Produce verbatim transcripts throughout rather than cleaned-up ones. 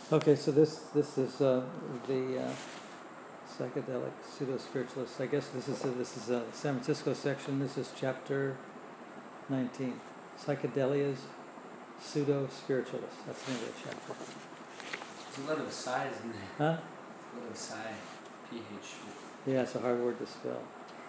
Okay, so this this is uh, the uh, psychedelic pseudo-spiritualists. I guess this is a, this is a San Francisco section. This is chapter nineteen. Psychedelias, pseudo-spiritualists. That's the name of the chapter. There's a lot of sighs in there. Huh? A lot of sigh. P H. Yeah, it's a hard word to spell.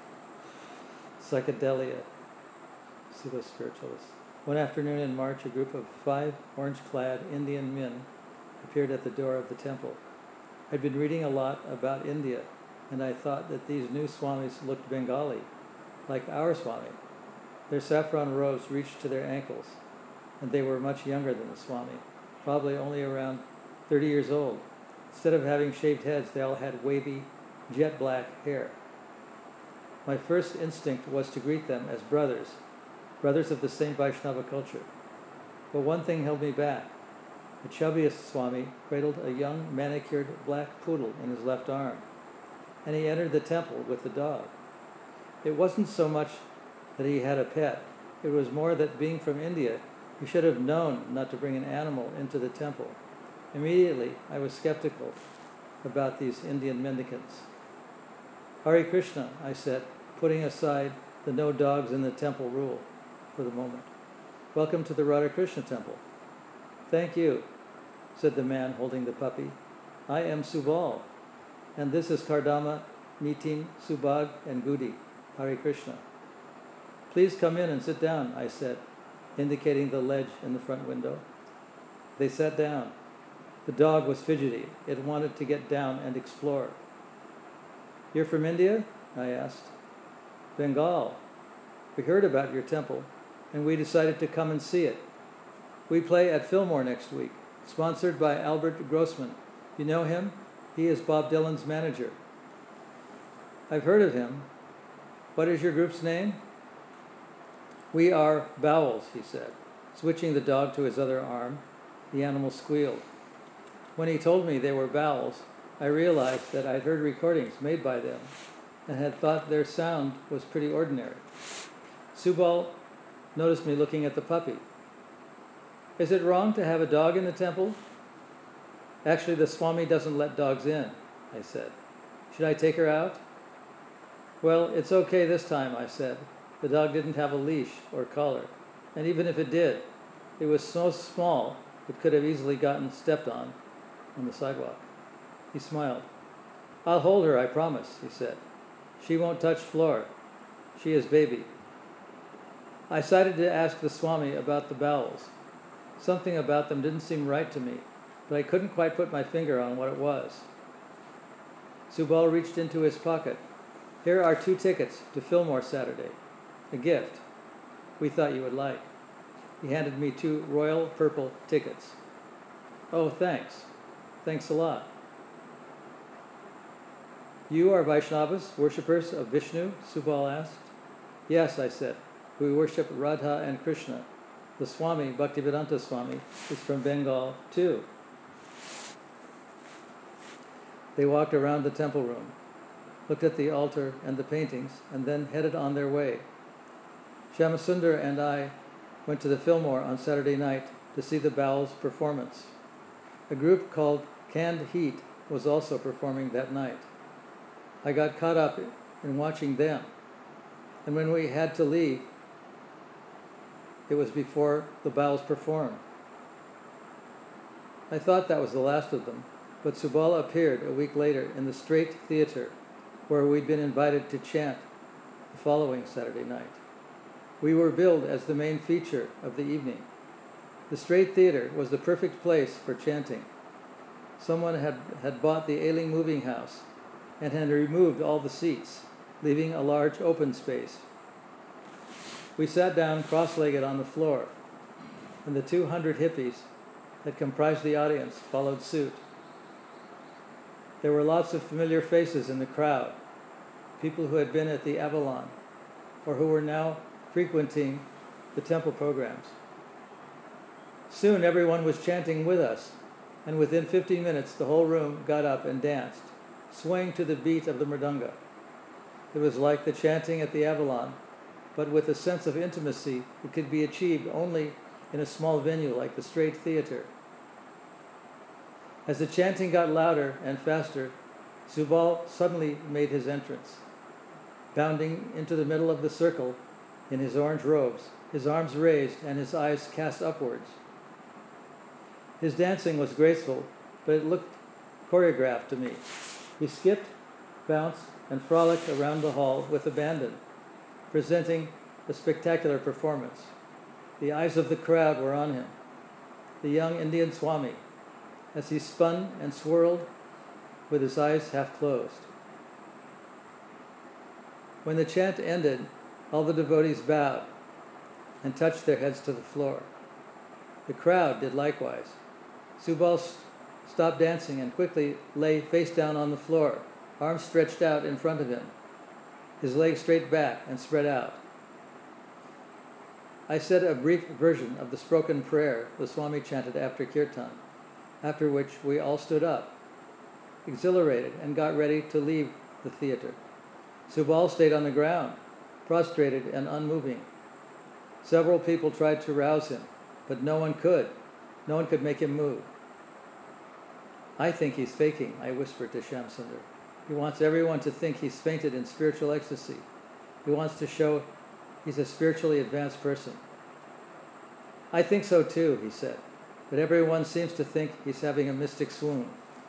Psychedelia, pseudo-spiritualists. One afternoon in March, a group of five orange-clad Indian men appeared at the door of the temple. I'd been reading a lot about India, and I thought that these new swamis looked Bengali, like our swami. Their saffron robes reached to their ankles, and they were much younger than the swami, probably only around thirty years old. Instead of having shaved heads, they all had wavy, jet black hair. My first instinct was to greet them as brothers, brothers of the same Vaishnava culture. But one thing held me back. The chubbiest swami cradled a young manicured black poodle in his left arm, and he entered the temple with the dog. It wasn't so much that he had a pet, it was more that being from India, he should have known not to bring an animal into the temple. Immediately, I was skeptical about these Indian mendicants. Hare Krishna, I said, putting aside the no dogs in the temple rule for the moment. Welcome to the Radha Krishna temple. Thank you, said the man holding the puppy. I am Subal, and this is Kardama, Nitin, Subhag, and Gudi. Hare Krishna. Please come in and sit down, I said, indicating the ledge in the front window. They sat down. The dog was fidgety. It wanted to get down and explore. You're from India? I asked. Bengal. We heard about your temple, and we decided to come and see it. We play at Fillmore next week, sponsored by Albert Grossman. You know him? He is Bob Dylan's manager. I've heard of him. What is your group's name? We are Bowels, he said, switching the dog to his other arm. The animal squealed. When he told me they were Bowels, I realized that I'd heard recordings made by them and had thought their sound was pretty ordinary. Subal noticed me looking at the puppy. Is it wrong to have a dog in the temple? Actually, the Swami doesn't let dogs in, I said. Should I take her out? Well, it's okay this time, I said. The dog didn't have a leash or collar, and even if it did, it was so small it could have easily gotten stepped on on the sidewalk. He smiled. I'll hold her, I promise, he said. She won't touch floor. She is baby. I decided to ask the Swami about the bowels. Something about them didn't seem right to me, but I couldn't quite put my finger on what it was. Subal reached into his pocket. Here are two tickets to Fillmore Saturday. A gift. We thought you would like. He handed me two royal purple tickets. Oh, thanks. Thanks a lot. You are Vaishnavas, worshippers of Vishnu? Subal asked. Yes, I said. We worship Radha and Krishna. The Swami, Bhaktivedanta Swami, is from Bengal, too. They walked around the temple room, looked at the altar and the paintings, and then headed on their way. Shyamasundar and I went to the Fillmore on Saturday night to see the Bowels performance. A group called Canned Heat was also performing that night. I got caught up in watching them, and when we had to leave, it was before the Bowels performed. I thought that was the last of them, but Subal appeared a week later in the Straight Theater, where we'd been invited to chant the following Saturday night. We were billed as the main feature of the evening. The Straight Theater was the perfect place for chanting. Someone had, had bought the Ailing Moving House and had removed all the seats, leaving a large open space. We sat down cross-legged on the floor, and the two hundred hippies that comprised the audience followed suit. There were lots of familiar faces in the crowd, people who had been at the Avalon, or who were now frequenting the temple programs. Soon everyone was chanting with us, and within fifteen minutes the whole room got up and danced, swaying to the beat of the mridanga. It was like the chanting at the Avalon, but with a sense of intimacy that could be achieved only in a small venue like the Straight Theater. As the chanting got louder and faster, Subal suddenly made his entrance, bounding into the middle of the circle in his orange robes, his arms raised and his eyes cast upwards. His dancing was graceful, but it looked choreographed to me. He skipped, bounced, and frolicked around the hall with abandon, presenting a spectacular performance. The eyes of the crowd were on him. The young Indian Swami, as he spun and swirled with his eyes half closed. When the chant ended, all the devotees bowed and touched their heads to the floor. The crowd did likewise. Subal st- stopped dancing and quickly lay face down on the floor, arms stretched out in front of him, his legs straight back and spread out. I said a brief version of the spoken prayer the Swami chanted after kirtan, after which we all stood up, exhilarated, and got ready to leave the theater. Subal stayed on the ground, prostrated and unmoving. Several people tried to rouse him, but no one could. No one could make him move. I think he's faking, I whispered to Shamsundar. He wants everyone to think he's fainted in spiritual ecstasy. He wants to show he's a spiritually advanced person. I think so too, he said, but everyone seems to think he's having a mystic swoon.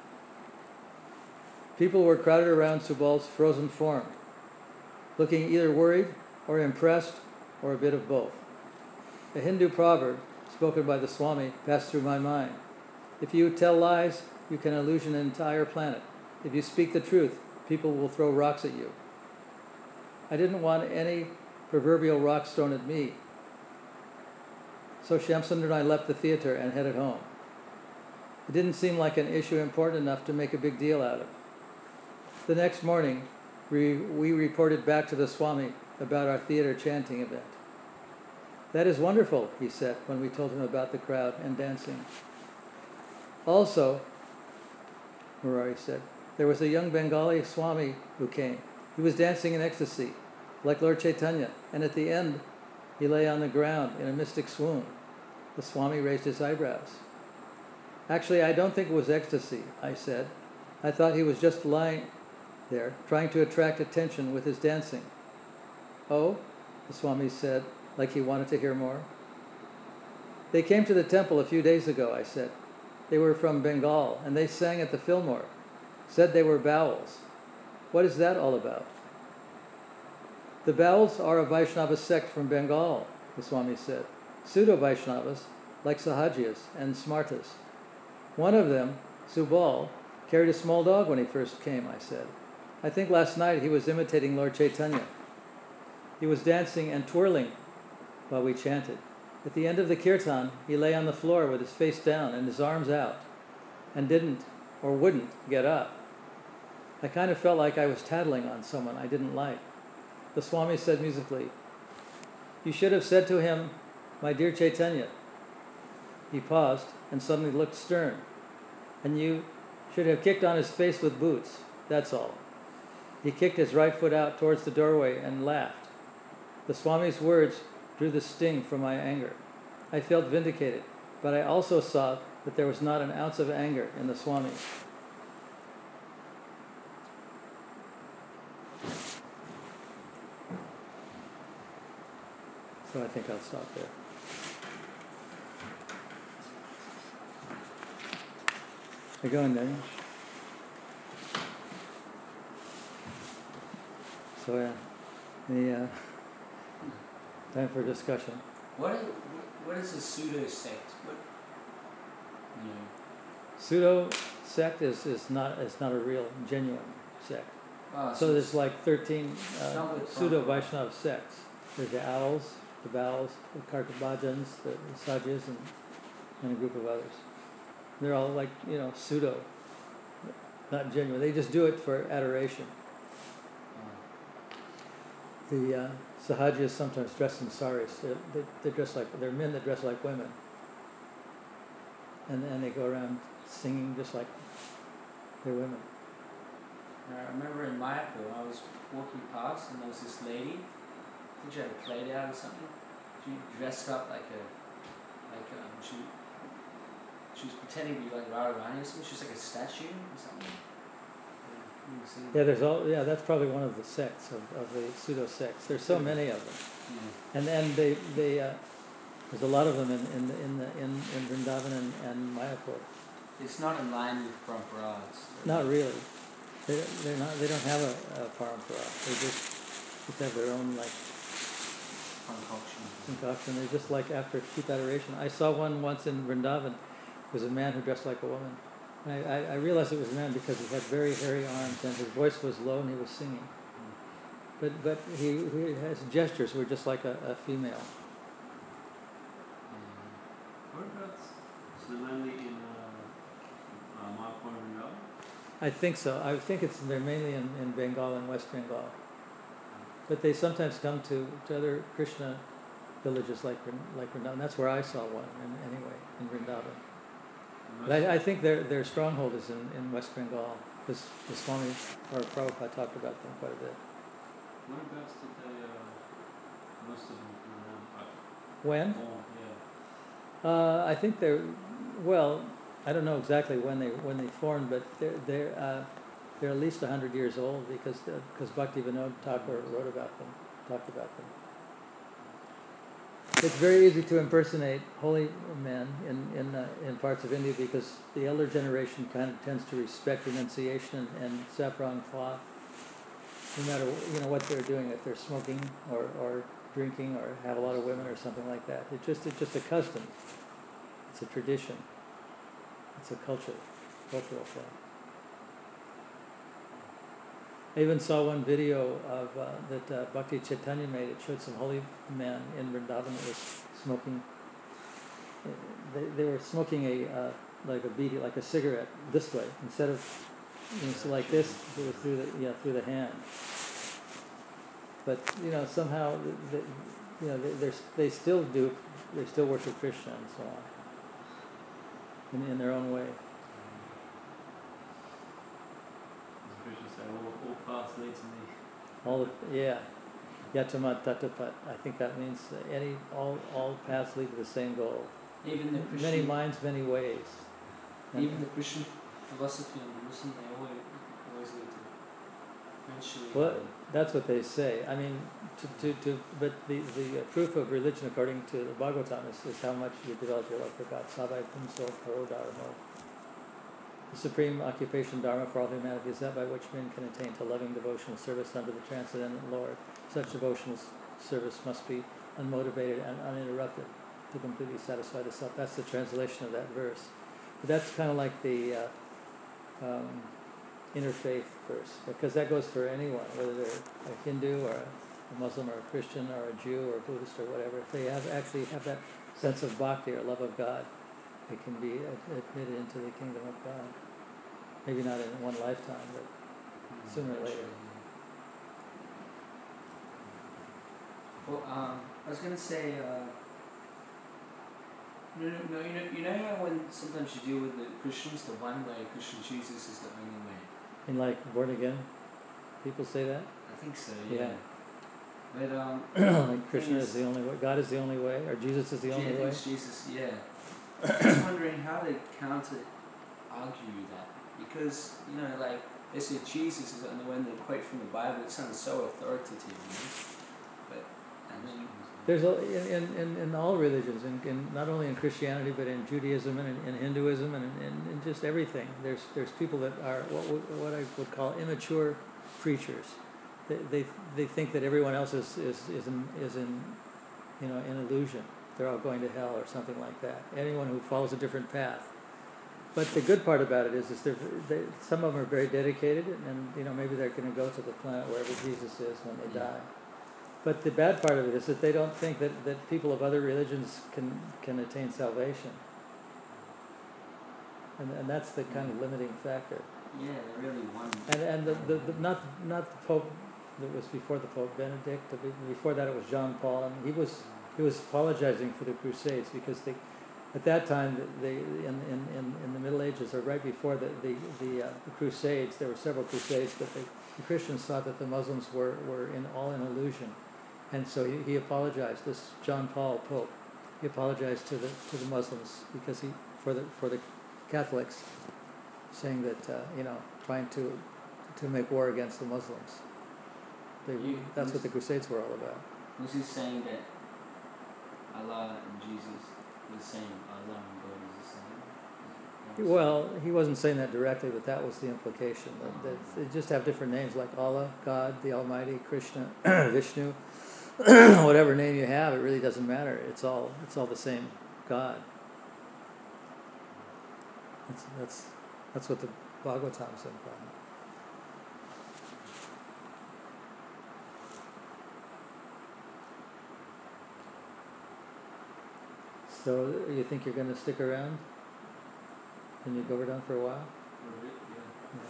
People were crowded around Subal's frozen form, looking either worried or impressed or a bit of both. A Hindu proverb spoken by the Swami passed through my mind. If you tell lies, you can illusion an entire planet. If you speak the truth, people will throw rocks at you. I didn't want any proverbial rocks thrown at me. So Shamsundar and I left the theater and headed home. It didn't seem like an issue important enough to make a big deal out of. The next morning, we, we reported back to the Swami about our theater chanting event. That is wonderful, he said when we told him about the crowd and dancing. Also, Murari said, there was a young Bengali Swami who came. He was dancing in ecstasy, like Lord Chaitanya, and at the end, he lay on the ground in a mystic swoon. The Swami raised his eyebrows. Actually, I don't think it was ecstasy, I said. I thought he was just lying there, trying to attract attention with his dancing. Oh, the Swami said, like he wanted to hear more. They came to the temple a few days ago, I said. They were from Bengal, and they sang at the Fillmore, said they were Bowels. What is that all about? The Bowels are a Vaishnava sect from Bengal, the Swami said. Pseudo-Vaishnavas, like Sahajias and Smartas. One of them, Subal, carried a small dog when he first came, I said. I think last night he was imitating Lord Chaitanya. He was dancing and twirling while we chanted. At the end of the kirtan, he lay on the floor with his face down and his arms out, and didn't, or wouldn't, get up. I kind of felt like I was tattling on someone I didn't like. The Swami said musically, you should have said to him, my dear Chaitanya. He paused and suddenly looked stern. And you should have kicked on his face with boots, that's all. He kicked his right foot out towards the doorway and laughed. The Swami's words drew the sting from my anger. I felt vindicated, but I also saw that there was not an ounce of anger in the Swami. So I think I'll stop there. Are you going, Daniel? So yeah, any uh, time for discussion. What is, what is a pseudo sect? What, you know, Pseudo sect is, is not is not a real genuine sect. oh, So there's like thirteen uh, Not with pseudo proper- Vaishnava sects. There's the Owls, the Bowels, the Karkabajans, the, the Sajas, and, and a group of others. They're all like, you know, pseudo, not genuine. They just do it for adoration. oh, The uh, Sahajas sometimes dress in saris. They're, they're, they're dressed like, they're men that dress like women. And, and they go around singing just like they're women. And I remember in Mayapur, I was walking past and there was this lady, I think she had a play out or something. She dressed up like a, like um, she, she was pretending to be like Radharani or something. She was like a statue or something. Yeah, you see. Yeah, there's all. Yeah, that's probably one of the sects of, of the pseudo sects. There's so many of them, Yeah. and and they they uh, there's a lot of them in in the, in the, in, in Vrindavan and, and Mayapur. It's not in line with Paramparas. Not really. They they're not. They don't have a, a parampara. They just just have their own like Concoction. concoction. They're just like after cheap adoration. I saw one once in Vrindavan. It was a man who dressed like a woman. And I, I, I realized it was a man because he had very hairy arms and his voice was low and he was singing. But but he, he his gestures were just like a, a female. Whereabouts? So they're mainly in uh, uh, Mayapur and Vrindavan? I think so. I think it's they're mainly in, in Bengal and West Bengal. But they sometimes come to, to other Krishna villages like Vrin- like Vrindavan. That's where I saw one in, anyway, in Vrindavan. But I, I think their their stronghold is in, in West Bengal because the Swami or Prabhupada talked about them quite a bit. Whereabouts did they, uh, most of them come around? When? Oh, yeah. Uh, I think they're well. I don't know exactly when they when they formed, but they're they're uh, they're at least a hundred years old because because Bhakti Vinod Thakur wrote about them, talked about them. It's very easy to impersonate holy men in in uh, in parts of India because the elder generation kind of tends to respect renunciation and, and saffron cloth, no matter you know what they're doing, if they're smoking or, or drinking or have a lot of women or something like that. It's just it's just a custom. It's a tradition. It's a culture, cultural thing. I even saw one video of uh, that uh, Bhakti Chaitanya made. It showed some holy men in Vrindavan that was smoking. uh, They, they were smoking a uh, like a beedi, like a cigarette, this way instead of you know, so like this. It was through the yeah through the hand. But you know somehow they, you know they they're, they still do they still worship Krishna and so on in in their own way. As Krishna said, all, all paths lead to me. All the, yeah, Yatamat Tatapat. I think that means uh, any all all paths lead to the same goal. Even the Christian, Many minds, many ways. And even the Christian philosophy and Buddhism, they always always lead to eventually. well, that's what they say. I mean, to to, to but the the uh, proof of religion according to the Bhagavatam is, is how much you develop your love for God. Savai Pumso Karo Dharma. The supreme occupation Dharma for all humanity is that by which men can attain to loving devotional service unto the Transcendental Lord. Such devotional s- service must be unmotivated and uninterrupted to completely satisfy the self. That's the translation of that verse. But that's kind of like the uh, um, interfaith verse, because that goes for anyone, whether they're a Hindu or a Muslim or a Christian or a Jew or a Buddhist or whatever. If they have actually have that sense of bhakti or love of God, they can be ad- admitted into the kingdom of God. Maybe not in one lifetime, but sooner or later. Well, um, I was gonna say, uh, no, no, no, you know, you know how when sometimes you deal with the Christians, the one way Christian Jesus is the only way. And like born again, people say that. I think so, yeah. Yeah. But um, Like Krishna is the only way, God is the only way, or Jesus is the only I think way. it's Jesus, yeah. I was wondering how they counter argue that, because you know, like they say Jesus is the only way, and they quote from the Bible. It sounds so authoritative, you know. But and then There's a, in, in, in all religions, in, in not only in Christianity but in Judaism and in, in Hinduism and in, in, in just everything. There's there's people that are what would- what I would call immature preachers. They they, they think that everyone else is, is, is in is in you know in illusion. They're all going to hell or something like that. Anyone who follows a different path. But the good part about it is, is they're, they, some of them are very dedicated, and you know maybe they're going to go to the planet wherever Jesus is when they Yeah. die. But the bad part of it is that they don't think that, that people of other religions can, can attain salvation. And, and that's the kind of limiting factor. yeah, they really won. And and the, the, the not not the Pope that was before the Pope Benedict, the, before that it was John Paul, and he was he was apologizing for the Crusades because they, at that time they in, in, in, in the Middle Ages or right before the the the, uh, the Crusades, there were several Crusades, but they, the Christians thought that the Muslims were, were in all in illusion. And so he, he apologized, this John Paul Pope, he apologized to the to the Muslims because he, for the for the Catholics, saying that uh, you know trying to to make war against the Muslims. They, You- that's what the Crusades were all about. Was he saying that Allah and Jesus are the same? Allah and God is the same? Is it- Well, he wasn't saying that directly, but that was the implication. That, that they just have different names like Allah, God, the Almighty, Krishna, Vishnu, whatever name you have, it really doesn't matter. It's all it's all the same God. That's that's that's what the Bhagavatam said. So you think you're going to stick around? Can you go over down for a while? For a bit, yeah. Yeah.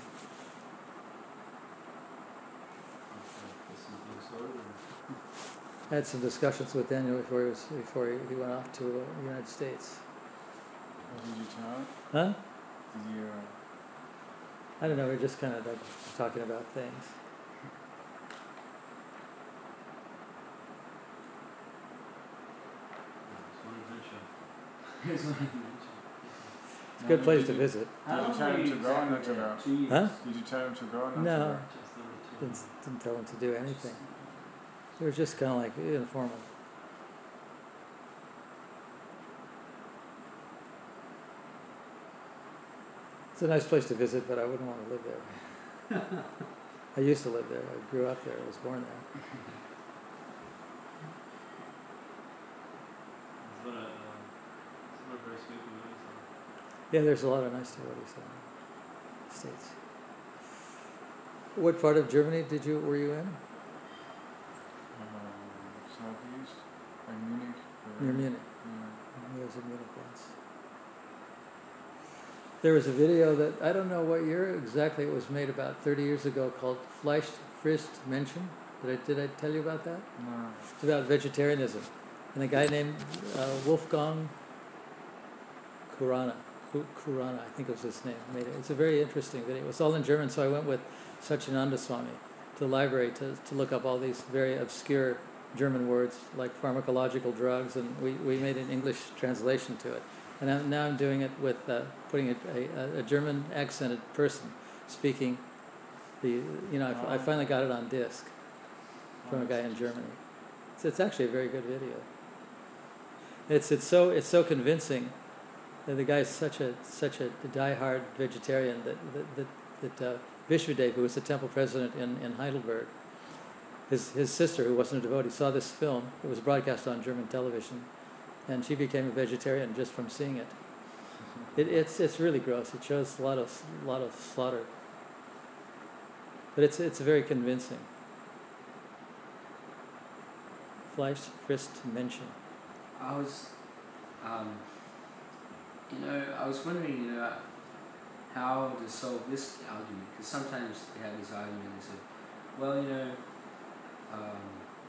Okay, there's something sorted or? I had some discussions with Daniel before he was before he, he went off to uh, the United States. Did you tell? Huh? Did you? Uh, I don't know. We are just kind of like talking about things. It's one adventure. It's one adventure. It's a good No, place did to you- visit. How Did you long tell were him you to go or not exactly to there? go? Two years? Huh? Did you tell him to go or not No. to go? Just under two. Didn't, didn't tell him to do anything. It was just kind of like informal. It's a nice place to visit, but I wouldn't want to live there. I used to live there. I grew up there. I was born there. It's not a, um, it's not a very sweet community, so. Yeah, there's a lot of nice devotees in the States. What part of Germany did you were you in? Um, southeast, like Munich. or- Near Munich. Yeah. I was in Munich once. There was a video that, I don't know what year exactly it was made, about thirty years ago, called Fleisch frisst Menschen. Did I, did I tell you about that? No. It's about vegetarianism. And a guy named uh, Wolfgang Kurana, Ku- Kurana, I think was his name, made it. It's a very interesting video. It was all in German, so I went with Satchidananda Swami to the library to, to look up all these very obscure German words like pharmacological drugs, and we, we made an English translation to it. And I'm, now I'm doing it with uh, putting a, a, a German accented person speaking the, you know, I, I finally got it on disc from a guy in Germany. It's, it's actually a very good video. It's it's so it's so convincing that the guy's such a such a diehard vegetarian that that that, that uh, Vishwadev, who was the temple president in, in Heidelberg, his his sister, who wasn't a devotee, saw this film. It was broadcast on German television, and she became a vegetarian just from seeing it. It it's it's really gross. It shows a lot of a lot of slaughter, but it's it's very convincing. Fleisch frisst Menschen. I was, um, you know, I was wondering, you know, how to solve this argument, because sometimes they have this argument and say, well, you know, um,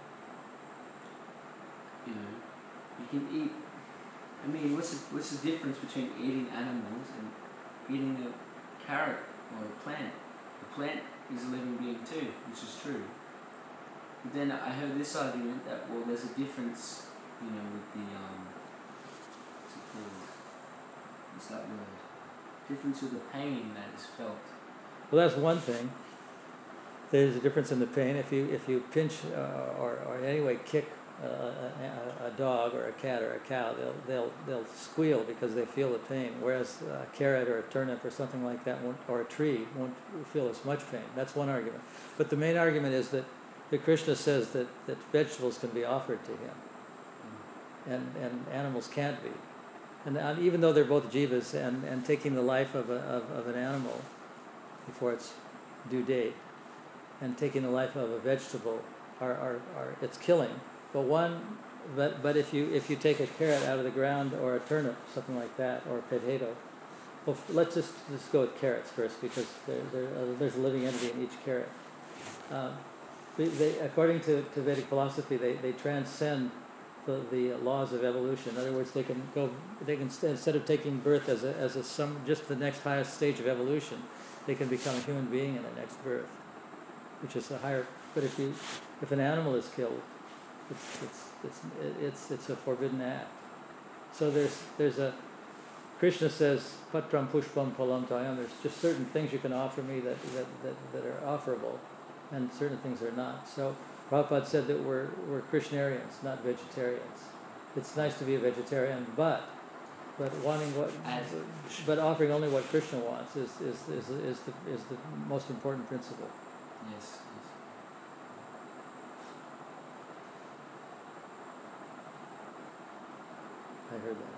you know, you can eat. I mean, what's the, what's the difference between eating animals and eating a carrot or a plant? A plant is a living being too, which is true. But then I heard this argument that, well, there's a difference, you know, with the, um, what's it called? What's that word? Difference with the pain that is felt. Well, that's one thing. There's a difference in the pain. If you if you pinch uh, or or in any way kick a, a, a dog or a cat or a cow, they'll they'll they'll squeal because they feel the pain. Whereas a carrot or a turnip or something like that won't, or a tree won't feel as much pain. That's one argument. But the main argument is that, that Krishna says that, that vegetables can be offered to him, and and animals can't be. And, and even though they're both jivas, and, and taking the life of, a, of of an animal before its due date, and taking the life of a vegetable are, are, are it's killing. But one, but but if you if you take a carrot out of the ground or a turnip, something like that, or a potato, well, let's just just go with carrots first because there there uh, there's a living entity in each carrot. Um, they, they, according to, to Vedic philosophy, they, they transcend the, the laws of evolution. In other words, they can go they can instead of taking birth as a as a some just the next highest stage of evolution, they can become a human being in the next birth, which is a higher. But if you, if an animal is killed, it's it's it's it's it's a forbidden act. So there's there's a Krishna says, Patram Pushpam Phalam Tayam, there's just certain things you can offer me that, that, that, that are offerable, and certain things are not. So Prabhupada said that we're, we're Krishnarians, not vegetarians. It's nice to be a vegetarian, but but wanting what, As- but offering only what Krishna wants is, is, is, is, the, is the most important principle. Yes, yes. I heard that.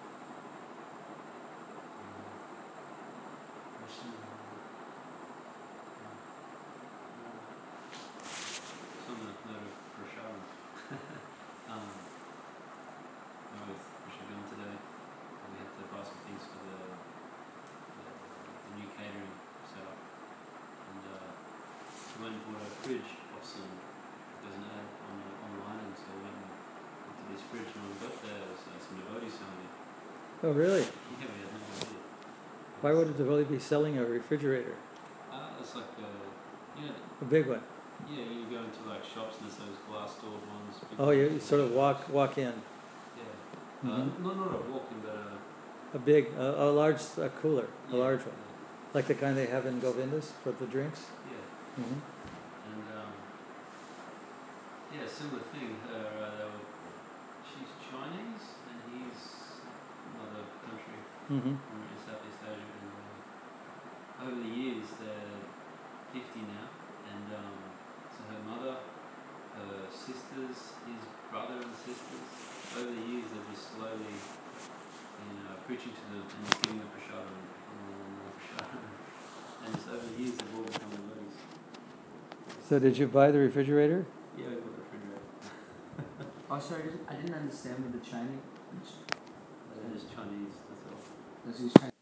Some of the note of Prashad. um, I was with Prashad today, and we had to buy some things for the, the, the new catering setup. And uh, we went and bought a fridge off some, there's an ad on the, online, and so we went and looked at this fridge, and when we got there, there was uh, some devotees selling it. Oh, really? Yeah, we had no idea. Why would a devotee be selling a refrigerator? Uh, it's like a, you know, A big one. yeah, you go into like shops and there's those glass doored ones. big Oh, you ones. you sort of walk walk in. Yeah. Uh, Mhm. no, not a walk-in, but a. A big, a, a large a cooler, a yeah, large one, like the kind they have in Govindas for the drinks. Yeah. Mm-hmm. And um, yeah, similar thing. Her, uh, they were, she's Chinese and he's another country Mm-hmm. from in Southeast Asia. And uh, over the years, they're fifty now, and um, so her mother, her sisters, his brother and sisters. Over the years, they're just slowly, you know, preaching to them and just giving them prashadam and more and more prashadam. And just over the years, they've all become devotees. So did you buy the refrigerator? Yeah, we got the refrigerator. Oh, sorry, I didn't, I didn't understand with the Chinese. They're just Chinese, that's all. Does he Chinese?